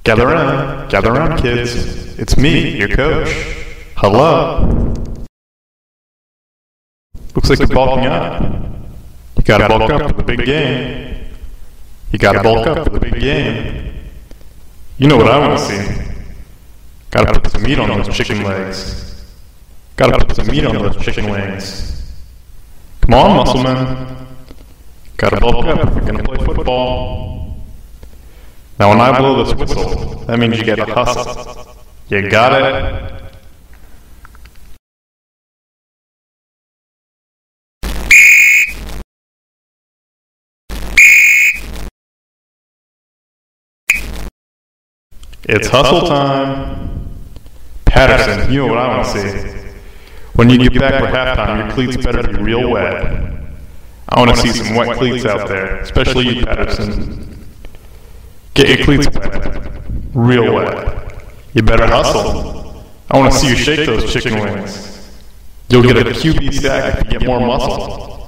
Gather around, kids. It's me, your coach. Hello. Looks like you're bulking up. You gotta bulk up for the big game. You gotta bulk up for the big game. You know what I wanna see. Gotta put some meat on those chicken legs. Gotta put some meat on those chicken legs. Come on, muscle man. Gotta bulk up if you're gonna play football. Now when I blow this whistle, that means you gotta hustle. You got it? It's hustle time. Patterson, you know what I want to see. When you get back for halftime, your cleats better be real wet. I want to see some wet cleats out there, especially you, Patterson. Get your cleats wet. Real wet. You better hustle. I want to see you shake those chicken wings. You'll get a QB stack if you get more muscle.